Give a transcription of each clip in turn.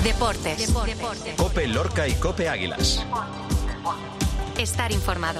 Deportes. COPE Lorca y COPE Águilas. Estar informado.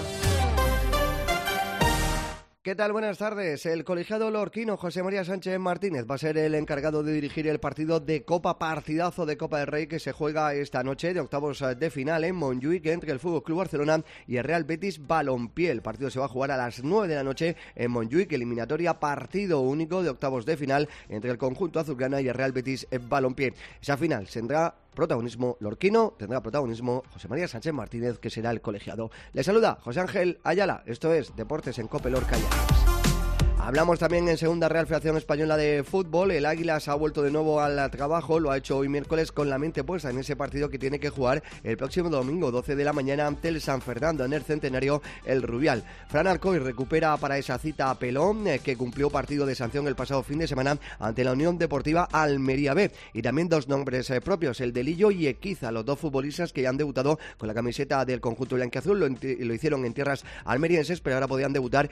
¿Qué tal? Buenas tardes. El colegiado lorquino José María Sánchez Martínez va a ser el encargado de dirigir el partido de Copa, partidazo de Copa del Rey que se juega esta noche de octavos de final en Montjuïc entre el FC Barcelona y el Real Betis Balompié. El partido se va a jugar a las 9 de la noche en Montjuïc, eliminatoria partido único de octavos de final entre el conjunto azulgrana y el Real Betis Balompié. Esa final tendrá protagonismo lorquino, tendrá protagonismo José María Sánchez Martínez, que será el colegiado. Le saluda José Ángel Ayala, esto es Deportes en COPE Lorca y Águilas. Hablamos también en segunda Real Federación Española de Fútbol. El Águilas ha vuelto de nuevo al trabajo, lo ha hecho hoy miércoles con la mente puesta en ese partido que tiene que jugar el próximo domingo, 12 de la mañana, ante el San Fernando en el Centenario El Rubial. Fran Arcoy recupera para esa cita a Pelón, que cumplió partido de sanción el pasado fin de semana ante la Unión Deportiva Almería B. Y también dos nombres propios, el de Lillo y Equiza, los dos futbolistas que ya han debutado con la camiseta del conjunto blanquiazul. Lo hicieron en tierras almerienses, pero ahora podían debutar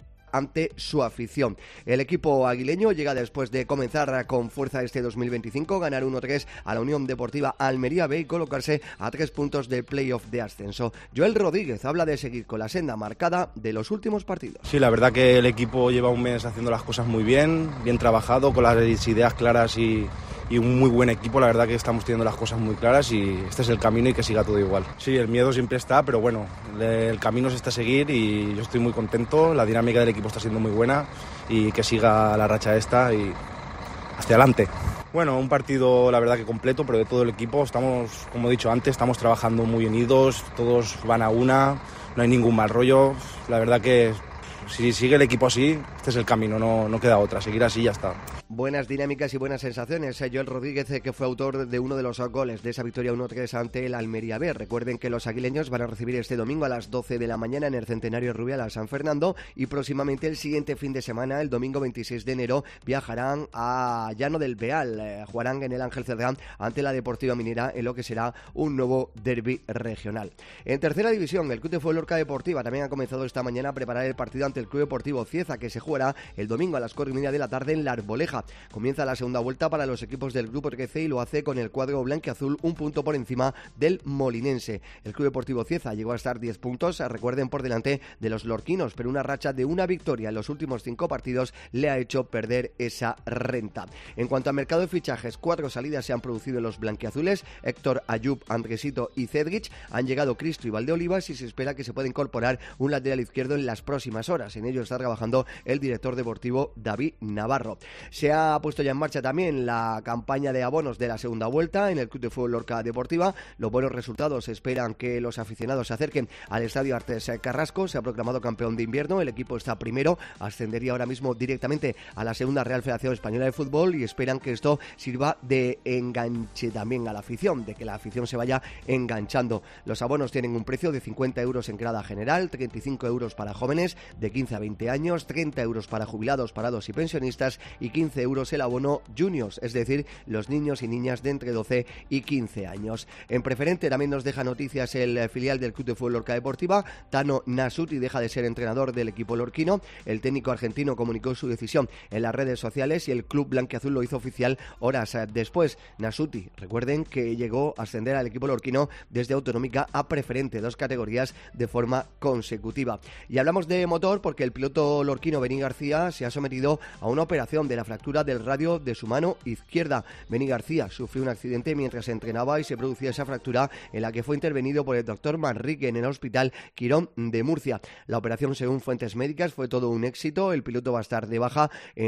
ante su afición. El equipo aguileño llega después de comenzar con fuerza este 2025, ganar 1-3 a la Unión Deportiva Almería B y colocarse a 3 puntos del playoff de ascenso. Joel Rodríguez habla de seguir con la senda marcada de los últimos partidos. Sí, la verdad que el equipo lleva un mes haciendo las cosas muy bien trabajado, con las ideas claras y un muy buen equipo. La verdad que estamos teniendo las cosas muy claras y este es el camino y que siga todo igual. Sí, el miedo siempre está, pero bueno, el camino se está a seguir y yo estoy muy contento. La dinámica del equipo está siendo muy buena y que siga la racha esta y hacia adelante. Bueno, un partido la verdad que completo, pero de todo el equipo estamos, como he dicho antes, estamos trabajando muy unidos, todos van a una, no hay ningún mal rollo. La verdad que si sigue el equipo así, este es el camino, no queda otra, seguir así y ya está. Buenas dinámicas y buenas sensaciones. Joel Rodríguez, que fue autor de uno de los goles de esa victoria 1-3 ante el Almería B. Recuerden que los aguileños van a recibir este domingo a las 12 de la mañana en el Centenario Rubial al San Fernando y próximamente el siguiente fin de semana, el domingo 26 de enero, viajarán a Llano del Beal. Jugarán en el Ángel Cerdán ante la Deportiva Minera en lo que será un nuevo derbi regional. En tercera división, el Club de Fútbol Lorca Deportiva también ha comenzado esta mañana a preparar el partido ante el Club Deportivo Cieza, que se jugará el domingo a las 4:30 de la tarde en La Arboleja. Comienza la segunda vuelta para los equipos del Grupo 13 y lo hace con el cuadro blanquiazul un punto por encima del molinense. El Club Deportivo Cieza llegó a estar 10 puntos, recuerden, por delante de los lorquinos, pero una racha de una victoria en los últimos 5 partidos le ha hecho perder esa renta. En cuanto al mercado de fichajes, 4 salidas se han producido en los blanquiazules. Héctor, Ayub, Andresito y Cedric. Han llegado Cristo y Valdeolivas y se espera que se pueda incorporar un lateral izquierdo en las próximas horas. En ello está trabajando el director deportivo David Navarro. Se ha puesto ya en marcha también la campaña de abonos de la segunda vuelta en el Club de Fútbol Lorca Deportiva. Los buenos resultados esperan que los aficionados se acerquen al Estadio Artes Carrasco. Se ha proclamado campeón de invierno, el equipo está primero, ascendería ahora mismo directamente a la segunda Real Federación Española de Fútbol y esperan que esto sirva de enganche también a la afición, de que la afición se vaya enganchando. Los abonos tienen un precio de 50 euros en grada general, 35 euros para jóvenes de 15 a 20 años, 30 euros para jubilados, parados y pensionistas y 15 euros el abono juniors, es decir, los niños y niñas de entre 12 y 15 años. En preferente también nos deja noticias el filial del Club de Fútbol Lorca Deportiva. Tano Nasuti deja de ser entrenador del equipo lorquino. El técnico argentino comunicó su decisión en las redes sociales y el club blanquiazul lo hizo oficial horas después. Nasuti, recuerden que llegó a ascender al equipo lorquino desde autonómica a preferente, 2 categorías de forma consecutiva. Y hablamos de motor porque el piloto lorquino Beni García se ha sometido a una operación de la fractura del radio de su mano izquierda. Beni García sufrió un accidente mientras entrenaba y se producía esa fractura en la que fue intervenido por el doctor Manrique en el Hospital Quirón de Murcia. La operación, según fuentes médicas, fue todo un éxito. El piloto va a estar de baja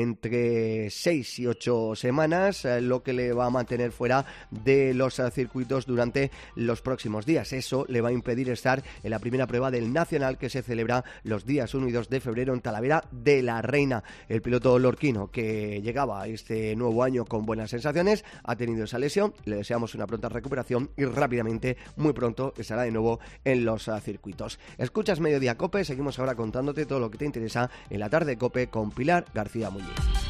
entre 6 y 8 semanas, lo que le va a mantener fuera de los circuitos durante los próximos días. Eso le va a impedir estar en la primera prueba del Nacional que se celebra los días 1 y 2 de febrero en Talavera de la Reina. El piloto lorquino, que llegaba a este nuevo año con buenas sensaciones, ha tenido esa lesión. Le deseamos una pronta recuperación y rápidamente, muy pronto, estará de nuevo en los circuitos. Escuchas Mediodía COPE, seguimos ahora contándote todo lo que te interesa en la tarde COPE con Pilar García Muñiz.